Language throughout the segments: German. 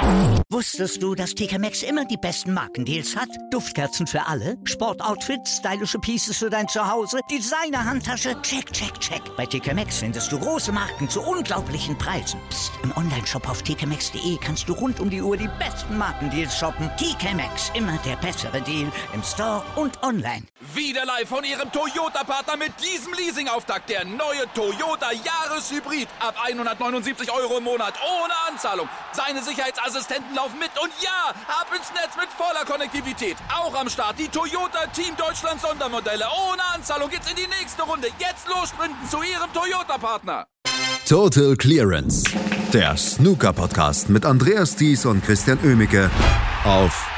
Wusstest du, dass TK Maxx immer die besten Markendeals hat? Duftkerzen für alle, Sportoutfits, stylische Pieces für dein Zuhause, Designer-Handtasche, check, check, check. Bei TK Maxx findest du große Marken zu unglaublichen Preisen. Psst. Im Onlineshop auf tkmaxx.de kannst du rund um die Uhr die besten Markendeals shoppen. TK Maxx, immer der bessere Deal im Store und online. Wieder live von Ihrem Toyota-Partner mit diesem Leasing-Auftakt. Der neue Toyota Jahreshybrid. Ab 179 € im Monat. Ohne Anzahlung. Seine Sicherheitsassistenten laufen mit. Und ja, ab ins Netz mit voller Konnektivität. Auch am Start die Toyota Team Deutschland Sondermodelle. Ohne Anzahlung geht's in die nächste Runde. Jetzt los sprinten zu Ihrem Toyota-Partner. Total Clearance. Der Snooker-Podcast mit Andreas Thies und Christian Oemicke auf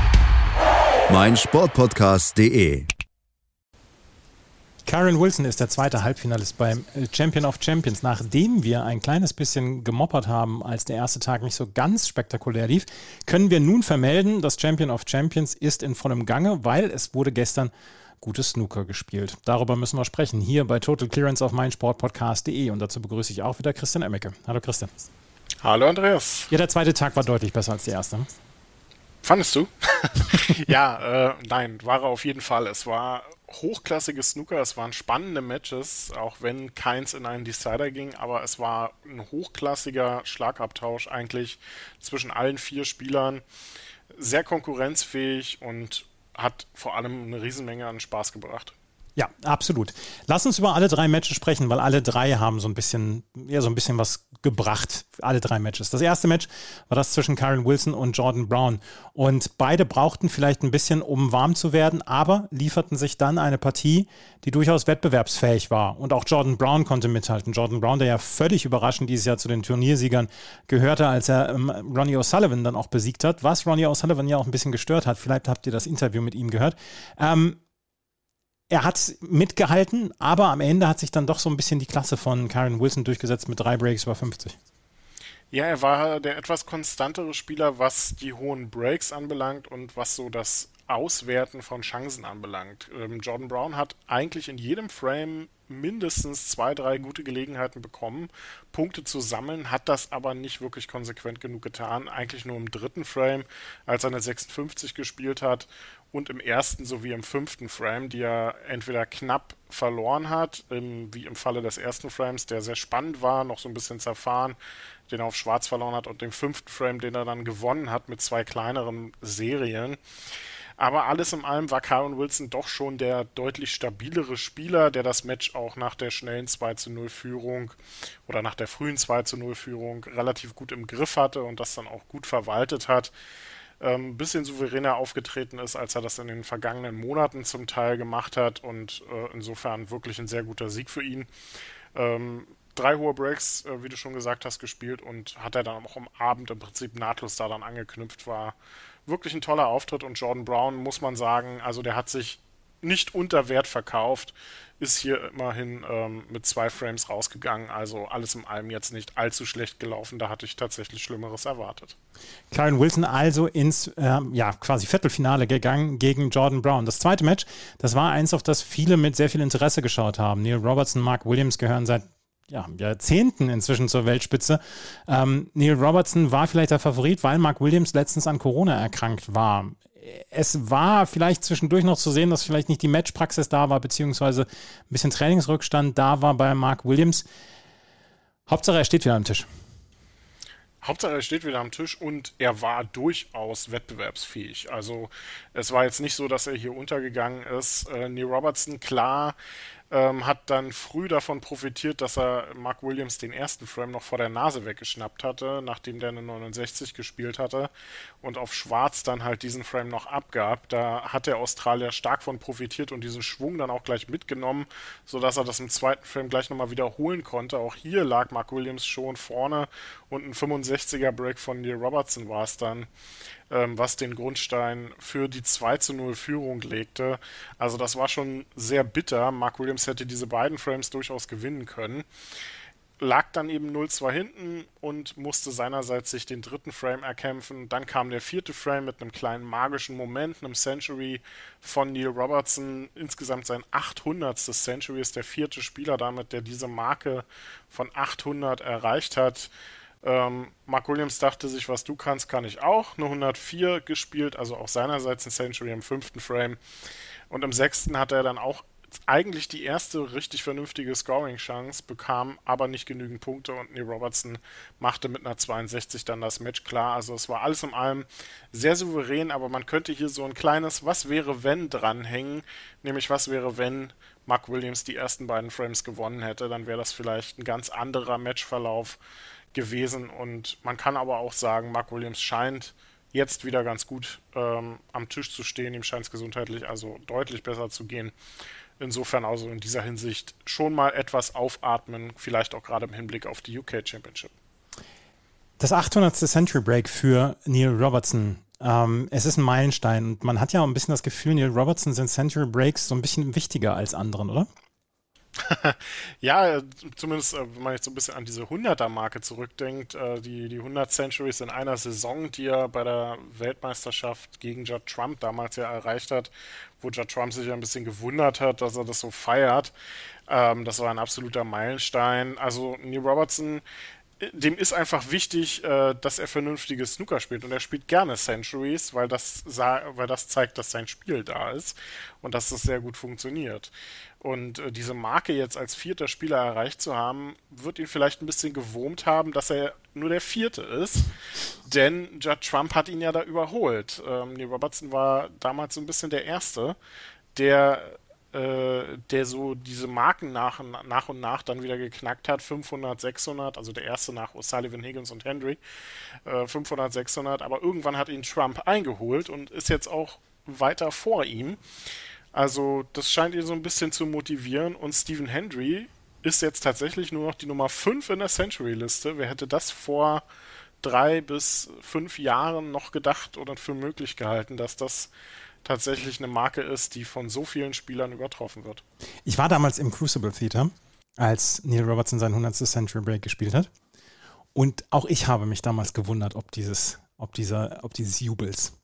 meinsportpodcast.de. Kyren Wilson ist der zweite Halbfinalist beim Champion of Champions. Nachdem wir ein kleines bisschen gemoppert haben, als der erste Tag nicht so ganz spektakulär lief, können wir nun vermelden, das Champion of Champions ist in vollem Gange, weil es wurde gestern gutes Snooker gespielt. Darüber müssen wir sprechen, hier bei Total Clearance auf meinsportpodcast.de. Und dazu begrüße ich auch wieder Christian Oemicke. Hallo Christian. Hallo Andreas. Ja, der zweite Tag war deutlich besser als der erste. Fandest du? Ja, nein, war er auf jeden Fall. Es war hochklassiges Snooker, es waren spannende Matches, auch wenn keins in einen Decider ging, aber es war ein hochklassiger Schlagabtausch eigentlich zwischen allen vier Spielern, sehr konkurrenzfähig und hat vor allem eine Riesenmenge an Spaß gebracht. Ja, absolut. Lass uns über alle drei Matches sprechen, weil alle drei haben so ein bisschen was gebracht. Alle drei Matches. Das erste Match war das zwischen Kyren Wilson und Jordan Brown. Und beide brauchten vielleicht ein bisschen, um warm zu werden, aber lieferten sich dann eine Partie, die durchaus wettbewerbsfähig war. Und auch Jordan Brown konnte mithalten. Jordan Brown, der ja völlig überraschend dieses Jahr zu den Turniersiegern gehörte, als er Ronnie O'Sullivan dann auch besiegt hat, was Ronnie O'Sullivan ja auch ein bisschen gestört hat. Vielleicht habt ihr das Interview mit ihm gehört. Er hat mitgehalten, aber am Ende hat sich dann doch so ein bisschen die Klasse von Kyren Wilson durchgesetzt mit 3 Breaks über 50. Ja, er war der etwas konstantere Spieler, was die hohen Breaks anbelangt und was so das Auswerten von Chancen anbelangt. Jordan Brown hat eigentlich in jedem Frame mindestens 2, 3 gute Gelegenheiten bekommen, Punkte zu sammeln, hat das aber nicht wirklich konsequent genug getan. Eigentlich nur im dritten Frame, als er eine 56 gespielt hat, und im ersten sowie im fünften Frame, die er entweder knapp verloren hat, wie im Falle des ersten Frames, der sehr spannend war, noch so ein bisschen zerfahren, den er auf Schwarz verloren hat, und dem fünften Frame, den er dann gewonnen hat mit 2 kleineren Serien. Aber alles in allem war Kyren Wilson doch schon der deutlich stabilere Spieler, der das Match auch nach der schnellen 2:0-Führung oder nach der frühen 2:0-Führung relativ gut im Griff hatte und das dann auch gut verwaltet hat. Ein bisschen souveräner aufgetreten ist, als er das in den vergangenen Monaten zum Teil gemacht hat, und insofern wirklich ein sehr guter Sieg für ihn. 3 hohe Breaks, wie du schon gesagt hast, gespielt, und hat er dann auch am Abend im Prinzip nahtlos daran angeknüpft, war wirklich ein toller Auftritt. Und Jordan Brown, muss man sagen, also der hat sich nicht unter Wert verkauft, ist hier immerhin mit 2 Frames rausgegangen, also alles in allem jetzt nicht allzu schlecht gelaufen, da hatte ich tatsächlich Schlimmeres erwartet. Kyren Wilson also ins quasi Viertelfinale gegangen gegen Jordan Brown. Das zweite Match, das war eins, auf das viele mit sehr viel Interesse geschaut haben. Neil Robertson, Mark Williams gehören seit Jahrzehnten inzwischen zur Weltspitze. Neil Robertson war vielleicht der Favorit, weil Mark Williams letztens an Corona erkrankt war. Es war vielleicht zwischendurch noch zu sehen, dass vielleicht nicht die Matchpraxis da war, beziehungsweise ein bisschen Trainingsrückstand da war bei Mark Williams. Hauptsache, er steht wieder am Tisch. Hauptsache, er steht wieder am Tisch, und er war durchaus wettbewerbsfähig. Also es war jetzt nicht so, dass er hier untergegangen ist. Neil Robertson, klar, hat dann früh davon profitiert, dass er Mark Williams den ersten Frame noch vor der Nase weggeschnappt hatte, nachdem der eine 69 gespielt hatte und auf Schwarz dann halt diesen Frame noch abgab. Da hat der Australier stark von profitiert und diesen Schwung dann auch gleich mitgenommen, sodass er das im zweiten Frame gleich nochmal wiederholen konnte. Auch hier lag Mark Williams schon vorne, und ein 65er Break von Neil Robertson war es dann, was den Grundstein für die 2:0-Führung legte. Also das war schon sehr bitter. Mark Williams hätte diese beiden Frames durchaus gewinnen können. Lag dann eben 0:2 hinten und musste seinerseits sich den dritten Frame erkämpfen. Dann kam der vierte Frame mit einem kleinen magischen Moment, einem Century von Neil Robertson. Insgesamt sein 800. Century, ist der vierte Spieler damit, der diese Marke von 800 erreicht hat. Mark Williams dachte sich, was du kannst, kann ich auch. Eine 104 gespielt, also auch seinerseits ein Century im 5. Frame. Und im 6. hatte er dann auch eigentlich die erste richtig vernünftige Scoring-Chance, bekam aber nicht genügend Punkte und Neil Robertson machte mit einer 62 dann das Match klar. Also es war alles in allem sehr souverän, aber man könnte hier so ein kleines Was wäre wenn dranhängen, nämlich was wäre wenn Mark Williams die ersten beiden Frames gewonnen hätte, dann wäre das vielleicht ein ganz anderer Matchverlauf gewesen und man kann aber auch sagen, Mark Williams scheint jetzt wieder ganz gut am Tisch zu stehen, ihm scheint es gesundheitlich also deutlich besser zu gehen. Insofern also in dieser Hinsicht schon mal etwas aufatmen, vielleicht auch gerade im Hinblick auf die UK Championship. Das 800. Century Break für Neil Robertson. Es ist ein Meilenstein und man hat ja auch ein bisschen das Gefühl, Neil Robertson sind Century Breaks so ein bisschen wichtiger als anderen, oder? Ja, zumindest wenn man jetzt so ein bisschen an diese 100er-Marke zurückdenkt, die 100 Centuries in einer Saison, die er bei der Weltmeisterschaft gegen Judd Trump damals ja erreicht hat, wo Judd Trump sich ja ein bisschen gewundert hat, dass er das so feiert. Das war ein absoluter Meilenstein. Also Neil Robertson, dem ist einfach wichtig, dass er vernünftiges Snooker spielt und er spielt gerne Centuries, weil das zeigt, dass sein Spiel da ist und dass das sehr gut funktioniert. Und diese Marke jetzt als 4. Spieler erreicht zu haben, wird ihn vielleicht ein bisschen gewurmt haben, dass er nur der 4. ist, denn Judd Trump hat ihn ja da überholt. Neil Robertson war damals so ein bisschen der Erste, der so diese Marken nach und nach dann wieder geknackt hat. 500, 600, also der Erste nach O'Sullivan, Higgins und Hendry. 500, 600, aber irgendwann hat ihn Trump eingeholt und ist jetzt auch weiter vor ihm. Also das scheint ihn so ein bisschen zu motivieren und Stephen Hendry ist jetzt tatsächlich nur noch die Nummer 5 in der Century-Liste. Wer hätte das vor 3 bis 5 Jahren noch gedacht oder für möglich gehalten, dass das tatsächlich eine Marke ist, die von so vielen Spielern übertroffen wird. Ich war damals im Crucible Theater, als Neil Robertson sein 100. Century Break gespielt hat. Und auch ich habe mich damals gewundert, ob dieses Jubels.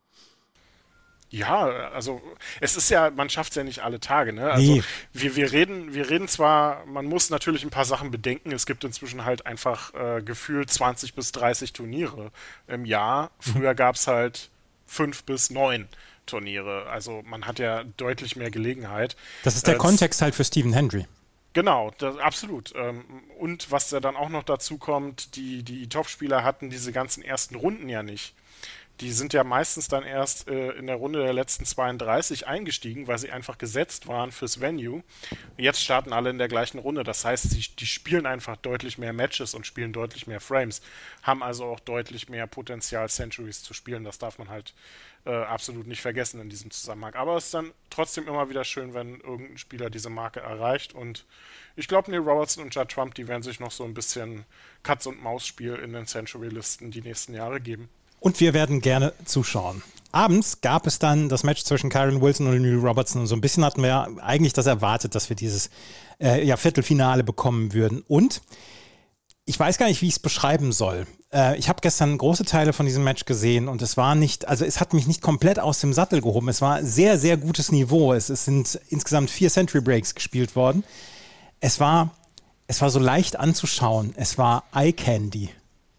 Ja, also es ist ja, man schafft es ja nicht alle Tage, ne? Also Nee. wir reden zwar, man muss natürlich ein paar Sachen bedenken, es gibt inzwischen halt einfach gefühlt 20 bis 30 Turniere im Jahr. Früher gab es halt 5 bis 9 Turniere, also man hat ja deutlich mehr Gelegenheit. Das ist der Kontext halt für Stephen Hendry. Genau, absolut. Und was da dann auch noch dazu kommt, die Topspieler hatten diese ganzen ersten Runden ja nicht. Die sind ja meistens dann erst in der Runde der letzten 32 eingestiegen, weil sie einfach gesetzt waren fürs Venue. Jetzt starten alle in der gleichen Runde. Das heißt, die spielen einfach deutlich mehr Matches und spielen deutlich mehr Frames. Haben also auch deutlich mehr Potenzial, Centuries zu spielen. Das darf man halt absolut nicht vergessen in diesem Zusammenhang. Aber es ist dann trotzdem immer wieder schön, wenn irgendein Spieler diese Marke erreicht. Und ich glaube, Neil Robertson und Judd Trump, die werden sich noch so ein bisschen Katz-und-Maus-Spiel in den Century-Listen die nächsten Jahre geben. Und wir werden gerne zuschauen. Abends gab es dann das Match zwischen Kyren Wilson und Neil Robertson. Und so ein bisschen hatten wir eigentlich das erwartet, dass wir dieses Viertelfinale bekommen würden. Und ich weiß gar nicht, wie ich es beschreiben soll. Ich habe gestern große Teile von diesem Match gesehen und es hat mich nicht komplett aus dem Sattel gehoben. Es war sehr, sehr gutes Niveau. Es sind insgesamt 4 Century Breaks gespielt worden. Es war so leicht anzuschauen. Es war Eye Candy.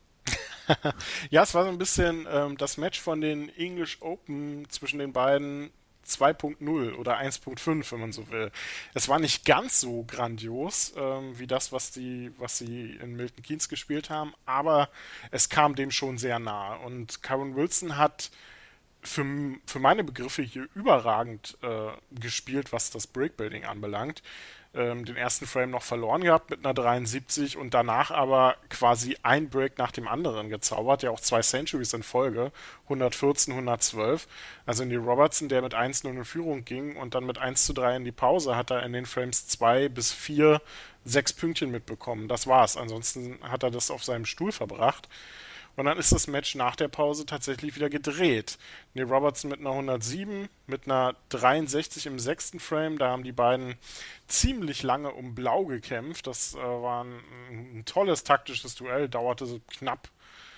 Ja, es war so ein bisschen das Match von den English Open zwischen den beiden 2.0 oder 1.5, wenn man so will. Es war nicht ganz so grandios wie das, was sie in Milton Keynes gespielt haben, aber es kam dem schon sehr nah. Und Kyren Wilson hat für meine Begriffe hier überragend gespielt, was das Breakbuilding anbelangt. Den ersten Frame noch verloren gehabt mit einer 73 und danach aber quasi ein Break nach dem anderen gezaubert, ja auch 2 Centuries in Folge, 114, 112. Also Neil Robertson, der mit 1-0 in Führung ging und dann mit 1:3 in die Pause, hat er in den Frames 2 bis 4 6 Pünktchen mitbekommen. Das war's. Ansonsten hat er das auf seinem Stuhl verbracht. Und dann ist das Match nach der Pause tatsächlich wieder gedreht. Neil Robertson mit einer 107, mit einer 63 im 6. Frame. Da haben die beiden ziemlich lange um Blau gekämpft. Das war ein tolles taktisches Duell, dauerte knapp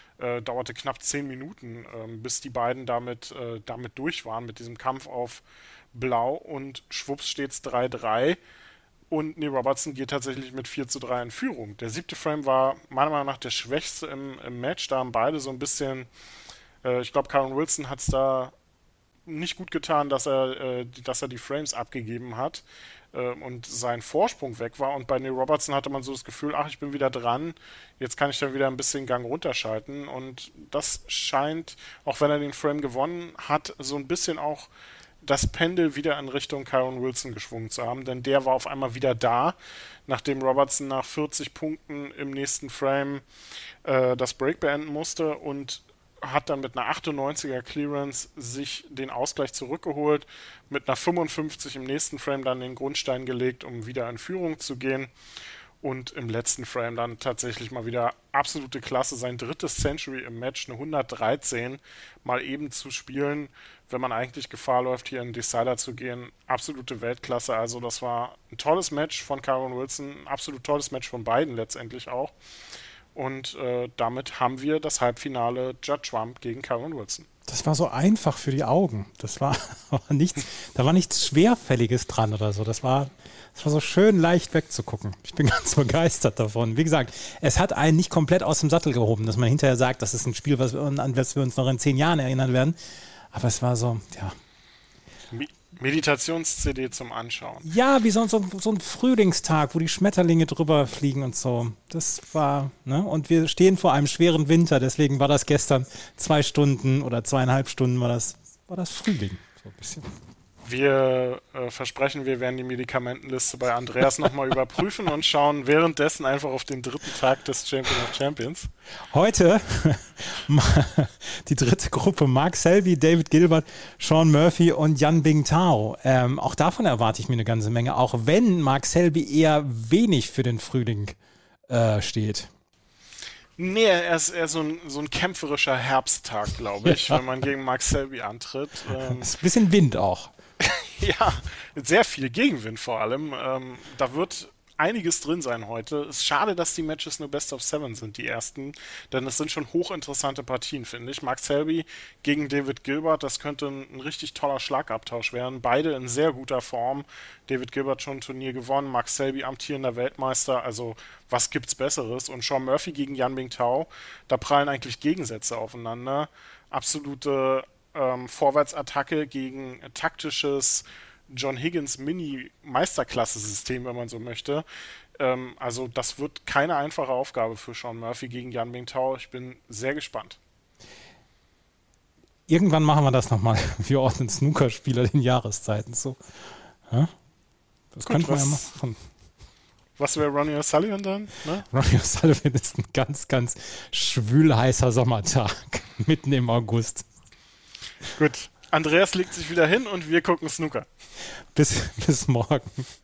10 Minuten, bis die beiden damit durch waren mit diesem Kampf auf Blau. Und schwupps steht's 3:3. Und Neil Robertson geht tatsächlich mit 4:3 in Führung. Der 7. Frame war meiner Meinung nach der schwächste im Match. Da haben beide so ein bisschen, ich glaube, Kyren Wilson hat es da nicht gut getan, dass er die Frames abgegeben hat und sein Vorsprung weg war. Und bei Neil Robertson hatte man so das Gefühl, ich bin wieder dran, jetzt kann ich dann wieder ein bisschen Gang runterschalten. Und das scheint, auch wenn er den Frame gewonnen hat, so ein bisschen auch das Pendel wieder in Richtung Kyren Wilson geschwungen zu haben, denn der war auf einmal wieder da, nachdem Robertson nach 40 Punkten im nächsten Frame das Break beenden musste und hat dann mit einer 98er Clearance sich den Ausgleich zurückgeholt, mit einer 55 im nächsten Frame dann den Grundstein gelegt, um wieder in Führung zu gehen. Und im letzten Frame dann tatsächlich mal wieder absolute Klasse, sein 3. Century im Match, eine 113 mal eben zu spielen, wenn man eigentlich Gefahr läuft, hier in Decider zu gehen. Absolute Weltklasse, also das war ein tolles Match von Kyren Wilson, ein absolut tolles Match von beiden letztendlich auch. Und damit haben wir das Halbfinale Judd Trump gegen Kyren Wilson. Das war so einfach für die Augen. Das war nichts, da war nichts Schwerfälliges dran oder so. Das war so schön leicht wegzugucken. Ich bin ganz begeistert davon. Wie gesagt, es hat einen nicht komplett aus dem Sattel gehoben, dass man hinterher sagt, das ist ein Spiel, an das wir uns noch in 10 Jahren erinnern werden. Aber es war so, ja. Meditations-CD zum Anschauen. Ja, wie so ein Frühlingstag, wo die Schmetterlinge drüber fliegen und so. Das war, ne? Und wir stehen vor einem schweren Winter, deswegen war das gestern 2 Stunden oder 2,5 Stunden war das Frühling. So ein bisschen. Wir versprechen, wir werden die Medikamentenliste bei Andreas nochmal überprüfen und schauen währenddessen einfach auf den 3. Tag des Champion of Champions. Heute die 3. Gruppe, Mark Selby, David Gilbert, Sean Murphy und Yan Bingtao. Auch davon erwarte ich mir eine ganze Menge, auch wenn Mark Selby eher wenig für den Frühling steht. Nee, er ist eher so ein kämpferischer Herbsttag, glaube ich, wenn man gegen Mark Selby antritt. Ist ein bisschen Wind auch. Ja, sehr viel Gegenwind vor allem. Da wird einiges drin sein heute. Es ist schade, dass die Matches nur Best of 7 sind, die ersten, denn es sind schon hochinteressante Partien, finde ich. Mark Selby gegen David Gilbert, das könnte ein richtig toller Schlagabtausch werden. Beide in sehr guter Form. David Gilbert schon ein Turnier gewonnen, Mark Selby amtierender Weltmeister, also was gibt's Besseres? Und Sean Murphy gegen Yan Bingtao, da prallen eigentlich Gegensätze aufeinander. Absolute Vorwärtsattacke gegen taktisches John Higgins Mini-Meisterklasse-System, wenn man so möchte. Also das wird keine einfache Aufgabe für Sean Murphy gegen Yan Bingtao. Ich bin sehr gespannt. Irgendwann machen wir das nochmal. Wir ordnen Snookerspieler den Jahreszeiten so. Ja? Das könnte man ja machen. Was wäre Ronnie O'Sullivan dann? Ne? Ronnie O'Sullivan ist ein ganz, ganz schwül-heißer Sommertag mitten im August. Gut, Andreas legt sich wieder hin und wir gucken Snooker. Bis morgen.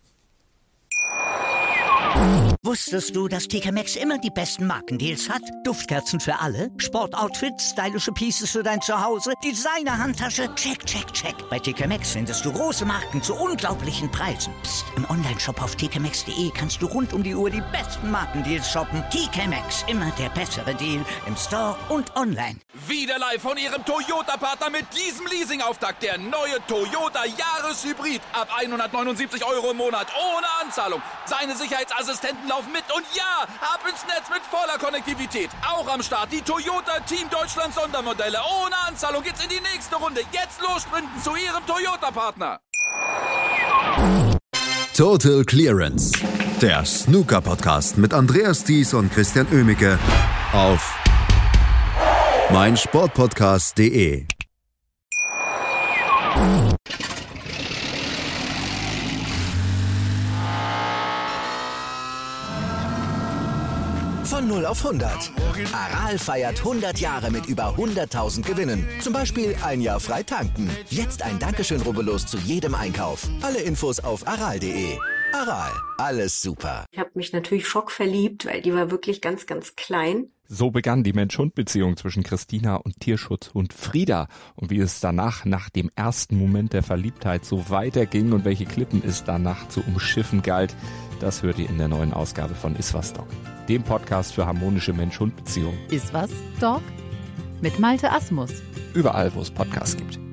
Wusstest du, dass TK Maxx immer die besten Markendeals hat? Duftkerzen für alle, Sportoutfits, stylische Pieces für dein Zuhause, Designer-Handtasche, check, check, check. Bei TK Maxx findest du große Marken zu unglaublichen Preisen. Psst. Im Onlineshop auf tkmaxx.de kannst du rund um die Uhr die besten Markendeals shoppen. TK Maxx, immer der bessere Deal im Store und online. Wieder live von Ihrem Toyota-Partner mit diesem Leasing-Auftakt. Der neue Toyota Jahreshybrid. Ab 179 € im Monat ohne Anzahlung. Seine Sicherheitsassistenten laufen mit und ja, ab ins Netz mit voller Konnektivität. Auch am Start die Toyota Team Deutschland Sondermodelle. Ohne Anzahlung geht's in die nächste Runde. Jetzt los sprinten zu Ihrem Toyota-Partner. Total Clearance. Der Snooker-Podcast mit Andreas Thies und Christian Oemicke auf meinsportpodcast.de. Von 0 auf 100. Aral feiert 100 Jahre mit über 100.000 Gewinnen. Zum Beispiel ein Jahr frei tanken. Jetzt ein Dankeschön, rubbellos zu jedem Einkauf. Alle Infos auf aral.de. Aral, alles super. Ich habe mich natürlich schockverliebt, weil die war wirklich ganz, ganz klein. So begann die Mensch-Hund-Beziehung zwischen Christina und Tierschutzhund Frieda. Und wie es danach, nach dem ersten Moment der Verliebtheit, so weiterging und welche Klippen es danach zu umschiffen galt, das hört ihr in der neuen Ausgabe von Iswas Dog, dem Podcast für harmonische Mensch-Hund-Beziehungen. Iswas Dog? Mit Malte Asmus. Überall, wo es Podcasts gibt.